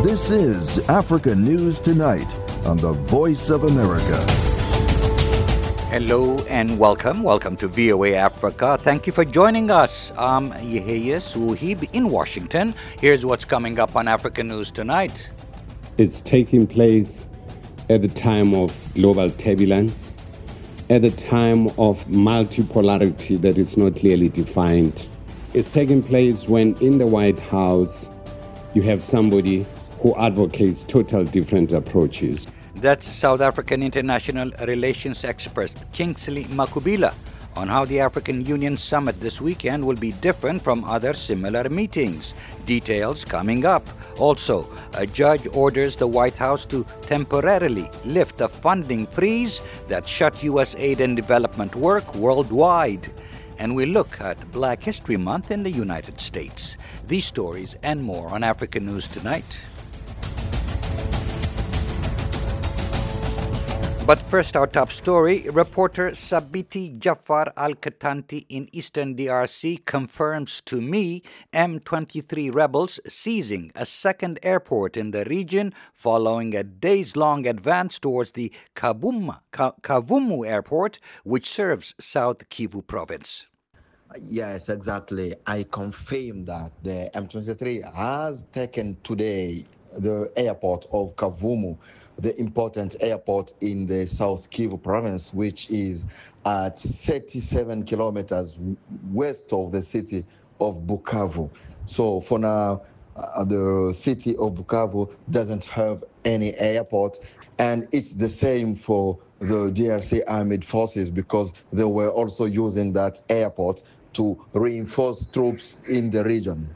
This is Africa News Tonight on the Voice of America. Hello and welcome. Welcome to VOA Africa. Thank you for joining us. I'm Yehia Suhib in Washington. Here's what's coming up on Africa News Tonight. It's taking place at the time of global turbulence, at the time of multipolarity that is not clearly defined. It's taking place when in the White House you have somebody who advocates total different approaches. That's South African international relations expert Kingsley Makubila on how the African Union Summit this weekend will be different from other similar meetings. Details coming up. Also, a judge orders the White House to temporarily lift a funding freeze that shut U.S. aid and development work worldwide. And we look at Black History Month in the United States. These stories and more on African News Tonight. But first, our top story. Reporter Sabiti Jafar Al-Katanti in eastern DRC confirms to me M23 rebels seizing a second airport in the region following a days-long advance towards the Kavumu airport, which serves South Kivu province. Yes, exactly. I confirm that the M23 has taken today the airport of Kavumu, the important airport in the South Kivu province, which is at 37 kilometers west of the city of Bukavu. So for now, the city of Bukavu doesn't have any airport, and it's the same for the DRC armed forces because they were also using that airport to reinforce troops in the region.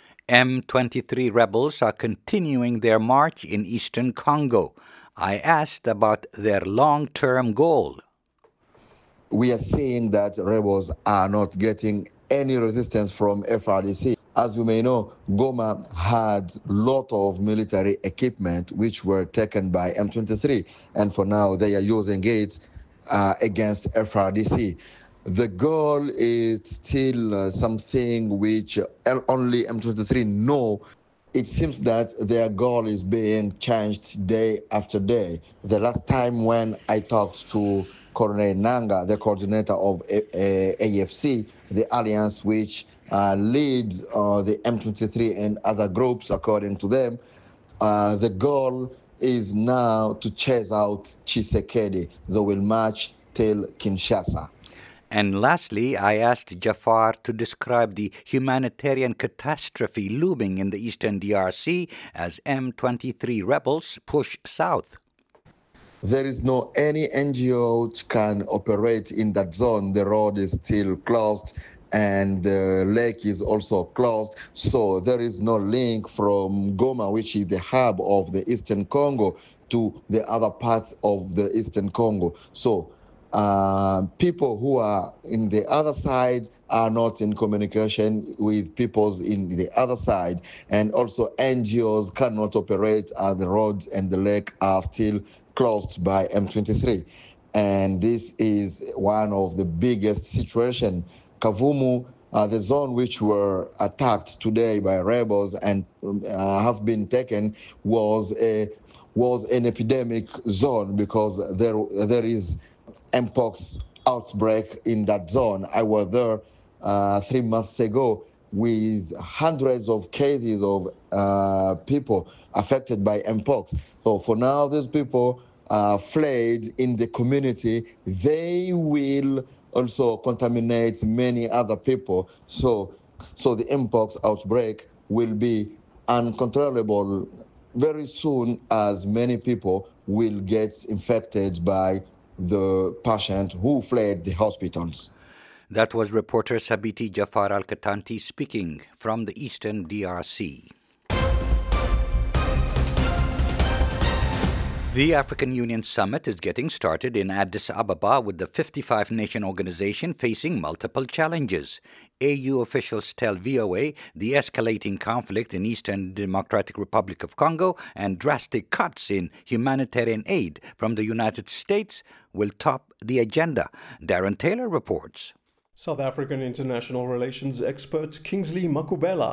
M23 rebels are continuing their march in eastern Congo. I asked about their long-term goal. We are seeing that rebels are not getting any resistance from FRDC. As you may know, Goma had a lot of military equipment which were taken by M23, and for now they are using it against FRDC. The goal is still something which only M23 know. It seems that their goal is being changed day after day. The last time when I talked to Colonel Nanga, the coordinator of AFC, the alliance which leads the M23 and other groups, according to them, the goal is now to chase out Tshisekedi. They will march till Kinshasa. And lastly, I asked Jafar to describe the humanitarian catastrophe looming in the eastern DRC as M23 rebels push south. There is no any NGO which can operate in that zone. The road is still closed and the lake is also closed. So there is no link from Goma, which is the hub of the eastern Congo, to the other parts of the eastern Congo. So people who are in the other side are not in communication with people in the other side, and also NGOs cannot operate as the roads and the lake are still closed by M23. And this is one of the biggest situations. Kavumu, the zone which were attacked today by rebels and have been taken, was an epidemic zone because there is Mpox outbreak in that zone. I was there 3 months ago with hundreds of cases of people affected by Mpox. So for now, these people fled in the community. They will also contaminate many other people. So the Mpox outbreak will be uncontrollable very soon, as many people will get infected by the patient who fled the hospitals. That was reporter Sabiti Jafar Al-Katanti speaking from the eastern DRC. The African Union Summit is getting started in Addis Ababa with the 55-nation organization facing multiple challenges. AU officials tell VOA the escalating conflict in Eastern Democratic Republic of Congo and drastic cuts in humanitarian aid from the United States will top the agenda. Darren Taylor reports. South African international relations expert Kingsley Makubela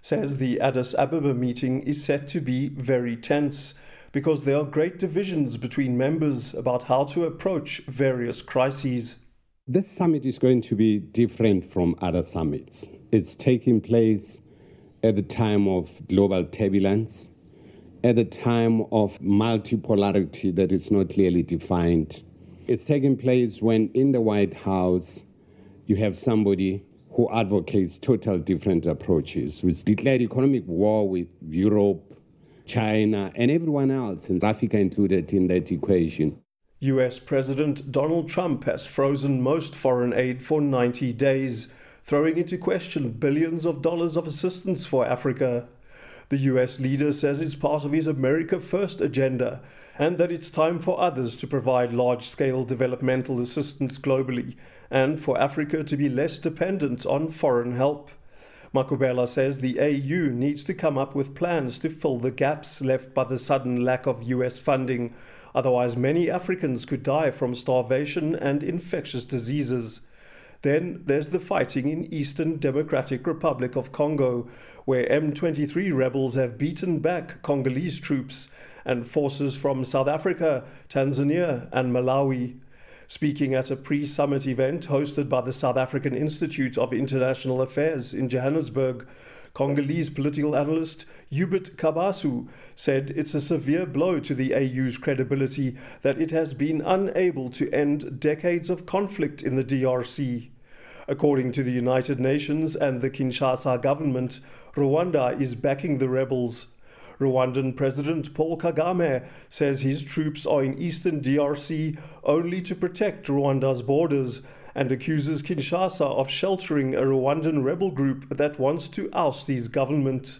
says the Addis Ababa meeting is set to be very tense because there are great divisions between members about how to approach various crises. This summit is going to be different from other summits. It's taking place at the time of global turbulence, at the time of multipolarity that is not clearly defined. It's taking place when in the White House you have somebody who advocates total different approaches, who's declared economic war with Europe, China, and everyone else, and Africa included in that equation. US President Donald Trump has frozen most foreign aid for 90 days, throwing into question billions of dollars of assistance for Africa. The US leader says it's part of his America First agenda and that it's time for others to provide large-scale developmental assistance globally and for Africa to be less dependent on foreign help. Makubela says the AU needs to come up with plans to fill the gaps left by the sudden lack of US funding. Otherwise, many Africans could die from starvation and infectious diseases. Then there's the fighting in Eastern Democratic Republic of Congo, where M23 rebels have beaten back Congolese troops and forces from South Africa, Tanzania, and Malawi. Speaking at a pre-summit event hosted by the South African Institute of International Affairs in Johannesburg, Congolese political analyst Hubert Kabasu said it's a severe blow to the AU's credibility that it has been unable to end decades of conflict in the DRC. According to the United Nations and the Kinshasa government, Rwanda is backing the rebels. Rwandan President Paul Kagame says his troops are in eastern DRC only to protect Rwanda's borders and accuses Kinshasa of sheltering a Rwandan rebel group that wants to oust his government.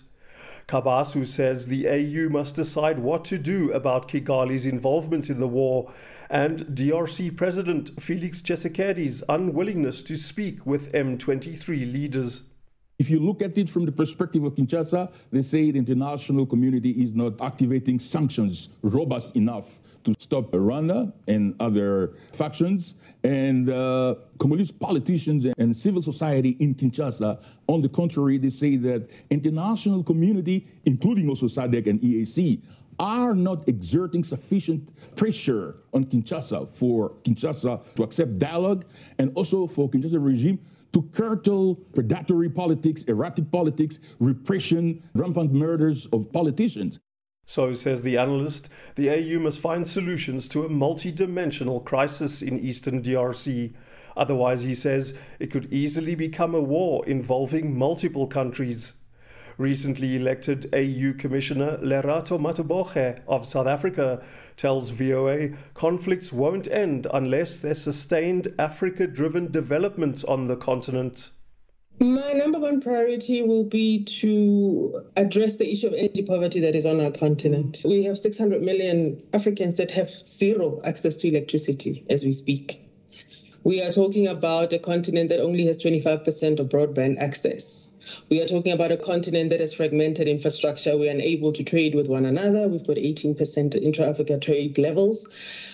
Kabasu says the AU must decide what to do about Kigali's involvement in the war and DRC President Felix Tshisekedi's unwillingness to speak with M23 leaders. If you look at it from the perspective of Kinshasa, they say the international community is not activating sanctions robust enough to stop Rwanda and other factions. And Congolese politicians and civil society in Kinshasa, on the contrary, they say that international community, including also SADC and EAC, are not exerting sufficient pressure on Kinshasa for Kinshasa to accept dialogue and also for Kinshasa regime to curtail predatory politics, erratic politics, repression, rampant murders of politicians. So, says the analyst, the AU must find solutions to a multi-dimensional crisis in eastern DRC. Otherwise, he says, it could easily become a war involving multiple countries. Recently elected AU Commissioner Lerato Mataboge of South Africa tells VOA conflicts won't end unless there's sustained Africa-driven development on the continent. My number one priority will be to address the issue of energy poverty that is on our continent. We have 600 million Africans that have zero access to electricity as we speak. We are talking about a continent that only has 25% of broadband access. We are talking about a continent that has fragmented infrastructure. We are unable to trade with one another. We've got 18% intra-Africa trade levels.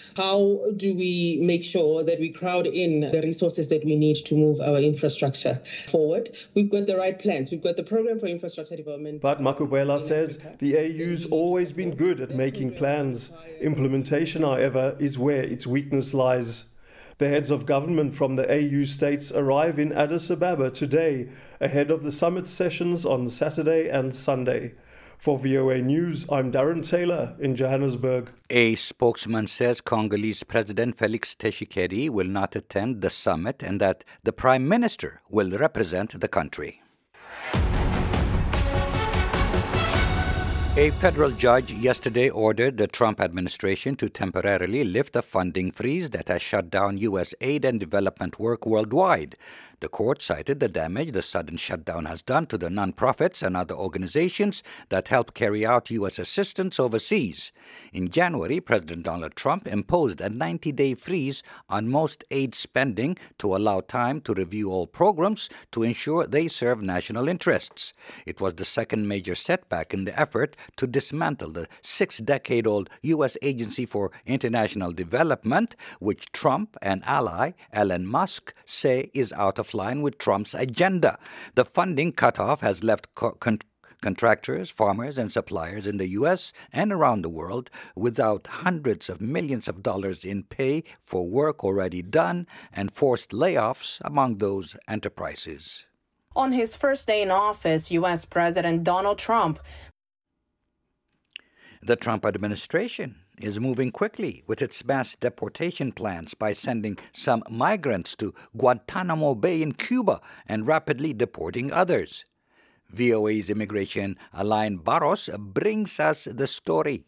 How do we make sure that we crowd in the resources that we need to move our infrastructure forward? We've got the right plans. We've got the program for infrastructure development. But Makubela says the AU's always been good at making plans. Implementation, however, is where its weakness lies. The heads of government from the AU states arrive in Addis Ababa today, ahead of the summit sessions on Saturday and Sunday. For VOA News, I'm Darren Taylor in Johannesburg. A spokesman says Congolese President Felix Tshisekedi will not attend the summit and that the Prime Minister will represent the country. A federal judge yesterday ordered the Trump administration to temporarily lift a funding freeze that has shut down U.S. aid and development work worldwide. The court cited the damage the sudden shutdown has done to the nonprofits and other organizations that help carry out U.S. assistance overseas. In January, President Donald Trump imposed a 90-day freeze on most aid spending to allow time to review all programs to ensure they serve national interests. It was the second major setback in the effort to dismantle the 6-decade-old U.S. Agency for International Development, which Trump and ally Elon Musk say is out of line with Trump's agenda. The funding cutoff has left Contractors, farmers, and suppliers in the U.S. and around the world without hundreds of millions of dollars in pay for work already done and forced layoffs among those enterprises. On his first day in office, U.S. President Donald Trump. The Trump administration is moving quickly with its mass deportation plans by sending some migrants to Guantanamo Bay in Cuba and rapidly deporting others. VOA's immigration Alain Barros brings us the story.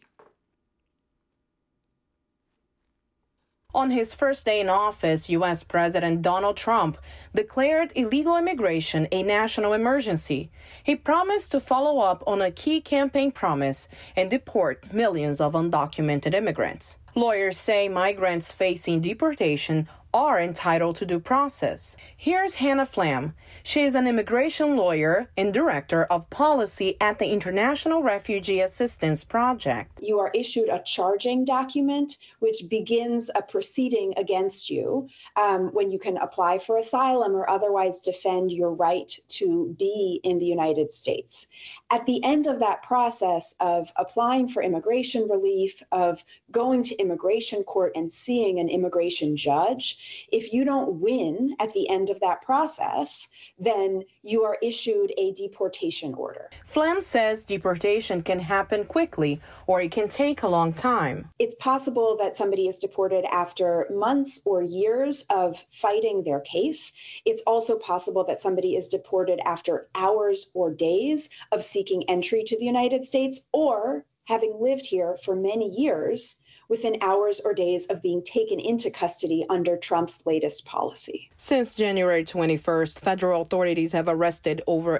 On his first day in office, U.S. President Donald Trump declared illegal immigration a national emergency. He promised to follow up on a key campaign promise and deport millions of undocumented immigrants. Lawyers say migrants facing deportation are entitled to due process. Here's Hannah Flam. She is an immigration lawyer and director of policy at the International Refugee Assistance Project. You are issued a charging document which begins a proceeding against you when you can apply for asylum or otherwise defend your right to be in the United States. At the end of that process of applying for immigration relief, of going to immigration court and seeing an immigration judge, if you don't win at the end of that process, then you are issued a deportation order. Flam says deportation can happen quickly or it can take a long time. It's possible that somebody is deported after months or years of fighting their case. It's also possible that somebody is deported after hours or days of seeking entry to the United States or having lived here for many years within hours or days of being taken into custody under Trump's latest policy. Since January 21st, federal authorities have arrested over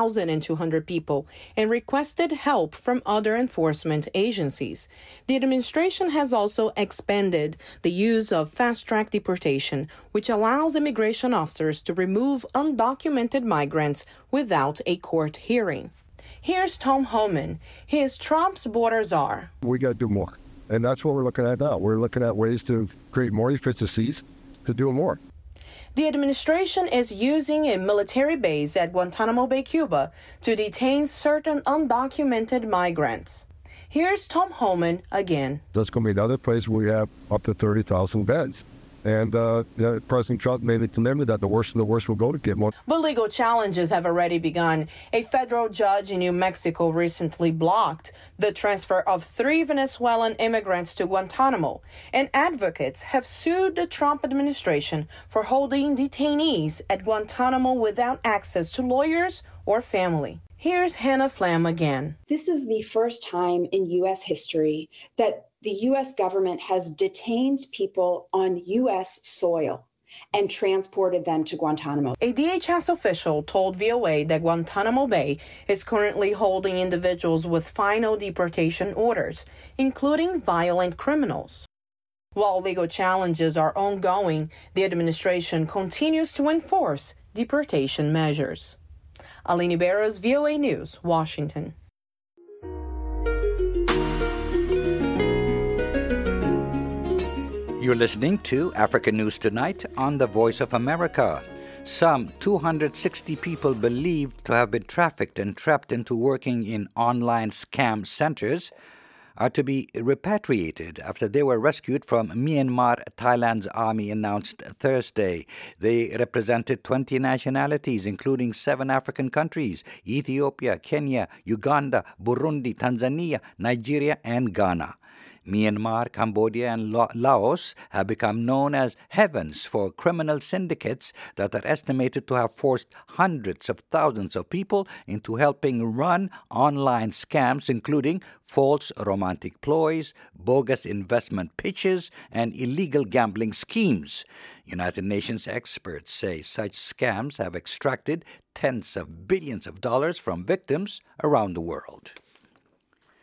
8,200 people and requested help from other enforcement agencies. The administration has also expanded the use of fast-track deportation, which allows immigration officers to remove undocumented migrants without a court hearing. Here's Tom Homan. He is Trump's border czar. We got to do more. And that's what we're looking at now. We're looking at ways to create more efficiencies to do more. The administration is using a military base at Guantanamo Bay, Cuba, to detain certain undocumented migrants. Here's Tom Homan again. That's going to be another place where we have up to 30,000 beds. And President Trump made a commitment that the worst of the worst will go to get more. But legal challenges have already begun. A federal judge in New Mexico recently blocked the transfer of 3 Venezuelan immigrants to Guantanamo. And advocates have sued the Trump administration for holding detainees at Guantanamo without access to lawyers or family. Here's Hannah Flam again. This is the first time in U.S. history that the U.S. government has detained people on U.S. soil and transported them to Guantanamo. A DHS official told VOA that Guantanamo Bay is currently holding individuals with final deportation orders, including violent criminals. While legal challenges are ongoing, the administration continues to enforce deportation measures. Aline Barros, VOA News, Washington. You're listening to African News Tonight on the Voice of America. Some 260 people believed to have been trafficked and trapped into working in online scam centers are to be repatriated after they were rescued from Myanmar, Thailand's army announced Thursday. They represented 20 nationalities, including 7 African countries: Ethiopia, Kenya, Uganda, Burundi, Tanzania, Nigeria, and Ghana. Myanmar, Cambodia, and Laos have become known as havens for criminal syndicates that are estimated to have forced hundreds of thousands of people into helping run online scams, including false romantic ploys, bogus investment pitches, and illegal gambling schemes. United Nations experts say such scams have extracted tens of billions of dollars from victims around the world.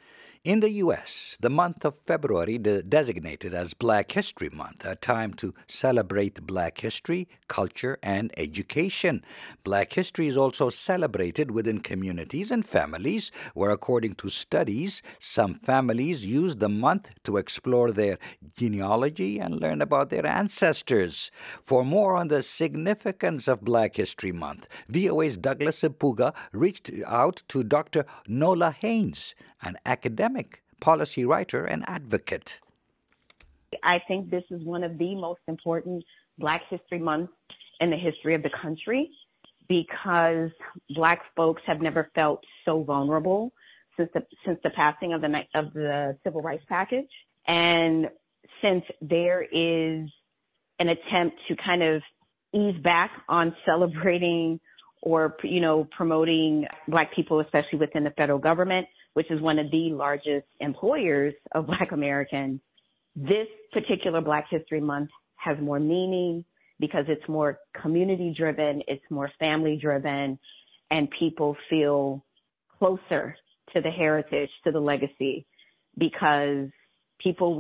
In the U.S., the month of February designated as Black History Month, a time to celebrate Black history, culture, and education. Black history is also celebrated within communities and families, where, according to studies, some families use the month to explore their genealogy and learn about their ancestors. For more on the significance of Black History Month, VOA's Douglas Impuga reached out to Dr. Nola Haynes, an academic, policy writer, and advocate. I think this is one of the most important Black History Months in the history of the country because Black folks have never felt so vulnerable since the passing of the Civil Rights Package. And since there is an attempt to kind of ease back on celebrating or, promoting Black people, especially within the federal government, which is one of the largest employers of Black Americans, this particular Black History Month has more meaning because it's more community-driven, it's more family-driven, and people feel closer to the heritage, to the legacy, because people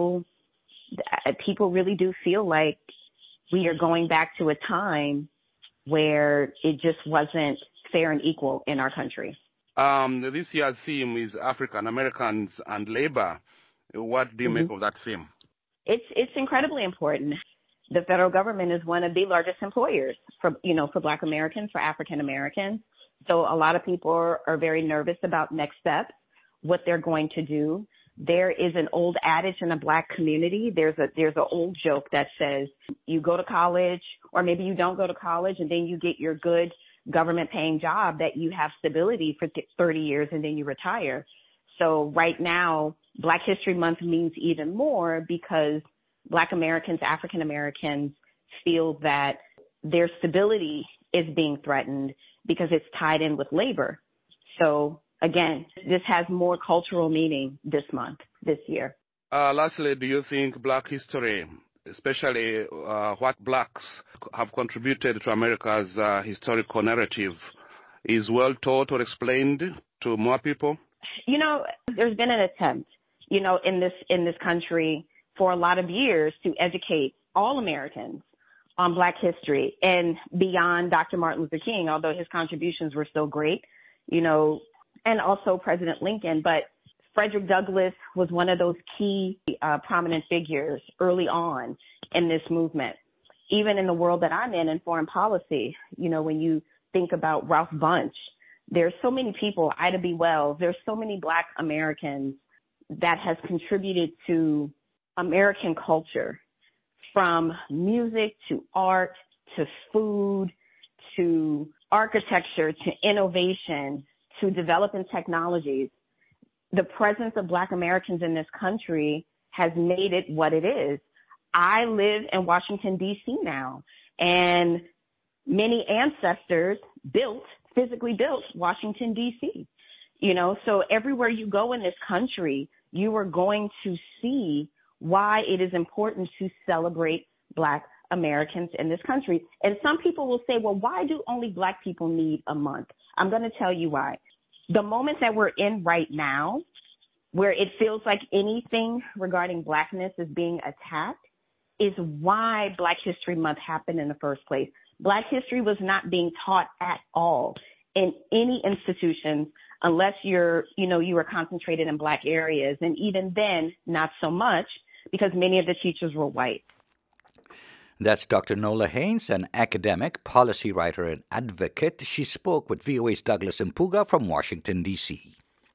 really do feel like we are going back to a time where it just wasn't fair and equal in our country. This year's theme is African Americans and labor. What do you make of that theme? It's incredibly important. The federal government is one of the largest employers for Black Americans, for African Americans. So a lot of people are very nervous about next steps, what they're going to do. There is an old adage in the Black community. There's an old joke that says you go to college, or maybe you don't go to college, and then you get your good government paying job that you have stability for 30 years and then you retire. So right now, Black History Month means even more because Black Americans, African Americans feel that their stability is being threatened because it's tied in with labor. So again, this has more cultural meaning this month, this year. Lastly, do you think Black history, especially what Blacks have contributed to America's historical narrative, is well taught or explained to more people? There's been an attempt, in this country for a lot of years to educate all Americans on Black history and beyond Dr. Martin Luther King, although his contributions were so great, and also President Lincoln. But Frederick Douglass was one of those key prominent figures early on in this movement. Even in the world that I'm in foreign policy, when you think about Ralph Bunche, there's so many people, Ida B. Wells, there's so many Black Americans that has contributed to American culture, from music to art to food to architecture to innovation to developing technologies. The presence of Black Americans in this country has made it what it is. I live in Washington, D.C. now, and many ancestors physically built Washington, D.C. So everywhere you go in this country, you are going to see why it is important to celebrate Black Americans in this country. And some people will say, well, why do only Black people need a month? I'm going to tell you why. The moment that we're in right now, where it feels like anything regarding Blackness is being attacked, is why Black History Month happened in the first place. Black history was not being taught at all in any institutions unless you were concentrated in Black areas. And even then, not so much, because many of the teachers were white. That's Dr. Nola Haynes, an academic, policy writer, and advocate. She spoke with VOA's Douglas Impuga from Washington, D.C.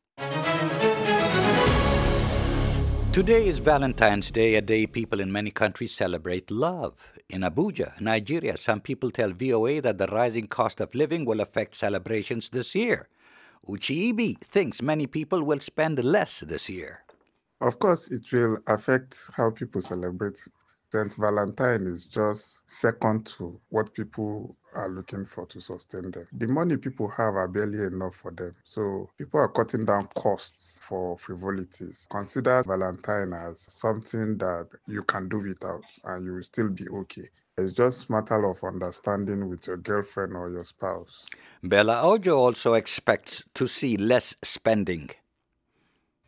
Today is Valentine's Day, a day people in many countries celebrate love. In Abuja, Nigeria, some people tell VOA that the rising cost of living will affect celebrations this year. Uche Ibe thinks many people will spend less this year. Of course, it will affect how people celebrate. St. Valentine is just second to what people are looking for to sustain them. The money people have are barely enough for them. So people are cutting down costs for frivolities. Consider Valentine as something that you can do without and you will still be okay. It's just a matter of understanding with your girlfriend or your spouse. Bella Ojo also expects to see less spending.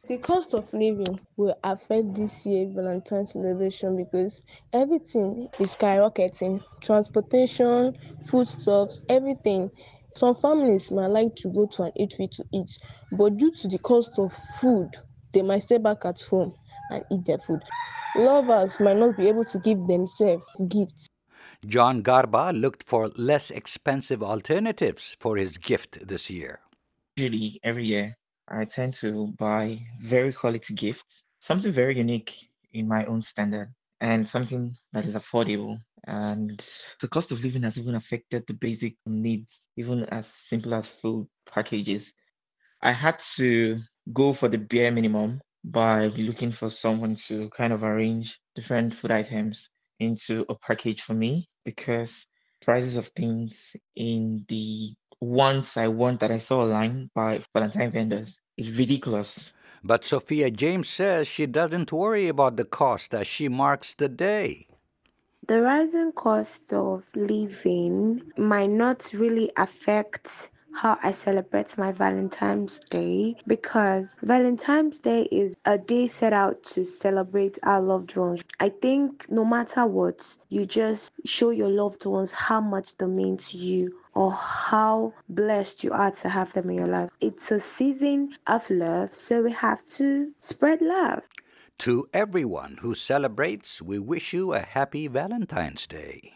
The cost of living will affect this year's Valentine's celebration because everything is skyrocketing. Transportation, foodstuffs, everything. Some families might like to go to an eatery to eat, but due to the cost of food, they might stay back at home and eat their food. Lovers might not be able to give themselves gifts. John Garba looked for less expensive alternatives for his gift this year. Usually, every year, I tend to buy very quality gifts, something very unique in my own standard, and something that is affordable. And the cost of living has even affected the basic needs, even as simple as food packages. I had to go for the bare minimum by looking for someone to kind of arrange different food items into a package for me because prices of things in the ones I want that I saw online by Valentine vendors is ridiculous. But Sophia James says she doesn't worry about the cost as she marks the day. The rising cost of living might not really affect how I celebrate my Valentine's Day because Valentine's Day is a day set out to celebrate our loved ones. I think no matter what, you just show your loved ones how much they mean to you or how blessed you are to have them in your life. It's a season of love, so we have to spread love. To everyone who celebrates, we wish you a happy Valentine's Day.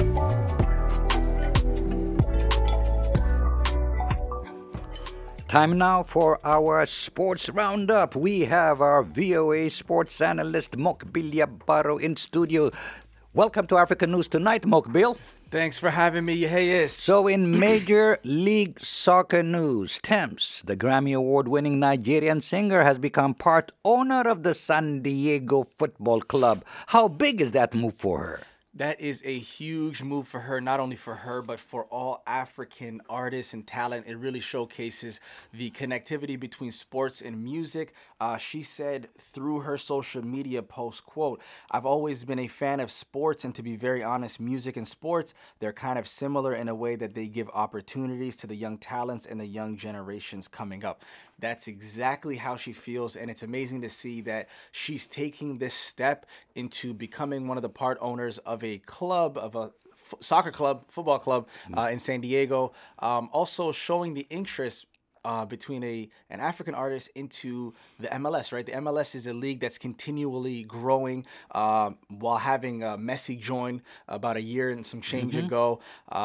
Time now for our sports roundup. We have our VOA sports analyst Mokbil Baro in studio. Welcome to Africa News Tonight, Mokbil. Thanks for having me. Hey, So in Major League Soccer news, Thames, the Grammy Award-winning Nigerian singer, has become part owner of the San Diego Football Club. How big is that move for her? That is a huge move for her, not only for her, but for all African artists and talent. It really showcases the connectivity between sports and music. She said through her social media post, quote, "I've always been a fan of sports, and to be very honest, music and sports, they're kind of similar in a way that they give opportunities to the young talents and the young generations coming up." That's exactly how she feels, and it's amazing to see that she's taking this step into becoming one of the part owners of a club, of a soccer club, football club in San Diego. Also showing the interest between an African artist into the MLS, right? The MLS is a league that's continually growing while having Messi join about a year and some change ago.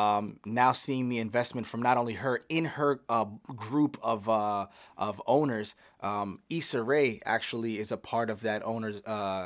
Now seeing the investment from not only her in her group of owners. Issa Rae actually is a part of that owners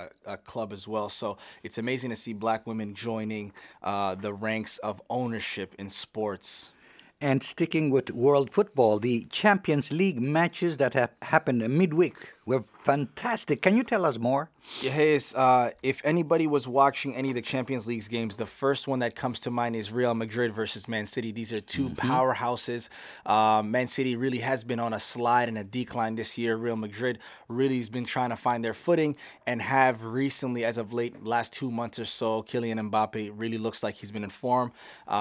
club as well. So it's amazing to see Black women joining the ranks of ownership in sports. And sticking with world football, the Champions League matches that have happened midweek were fantastic. Can you tell us more? Yes, if anybody was watching any of the Champions League games, the first one that comes to mind is Real Madrid versus Man City. These are two powerhouses. Man City really has been on a slide and a decline this year. Real Madrid really has been trying to find their footing and have recently, as of late, last 2 months or so, Kylian Mbappe really looks like he's been in form.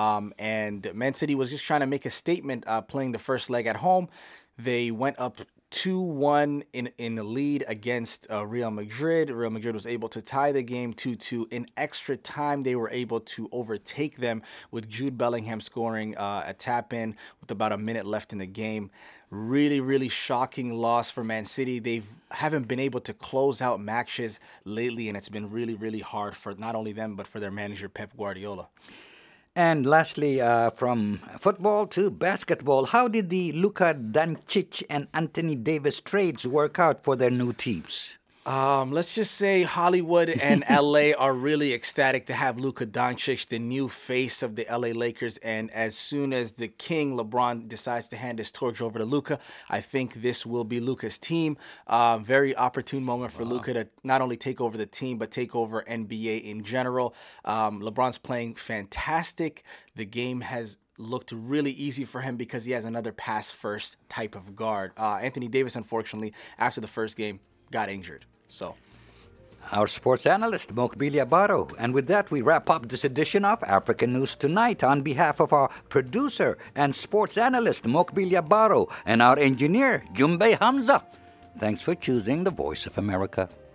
And Man City was just trying to make a statement playing the first leg at home. They went up 2-1 in the lead against Real Madrid. Real Madrid was able to tie the game 2-2. In extra time, they were able to overtake them with Jude Bellingham scoring a tap-in with about a minute left in the game. Really, really shocking loss for Man City. They haven't been able to close out matches lately, and it's been really, really hard for not only them, but for their manager, Pep Guardiola. And lastly, from football to basketball, how did the Luka Doncic and Anthony Davis trades work out for their new teams? Let's just say Hollywood and LA are really ecstatic to have Luka Doncic, the new face of the LA Lakers. And as soon as the king, LeBron, decides to hand his torch over to Luka, I think this will be Luka's team. Very opportune moment for Luka to not only take over the team, but take over NBA in general. LeBron's playing fantastic. The game has looked really easy for him because he has another pass-first type of guard. Anthony Davis, unfortunately, after the first game, got injured. So, our sports analyst, Mokbil Baro. And with that, we wrap up this edition of African News Tonight. On behalf of our producer and sports analyst, Mokbil Baro, and our engineer, Jumbe Hamza, Thanks for choosing the Voice of America.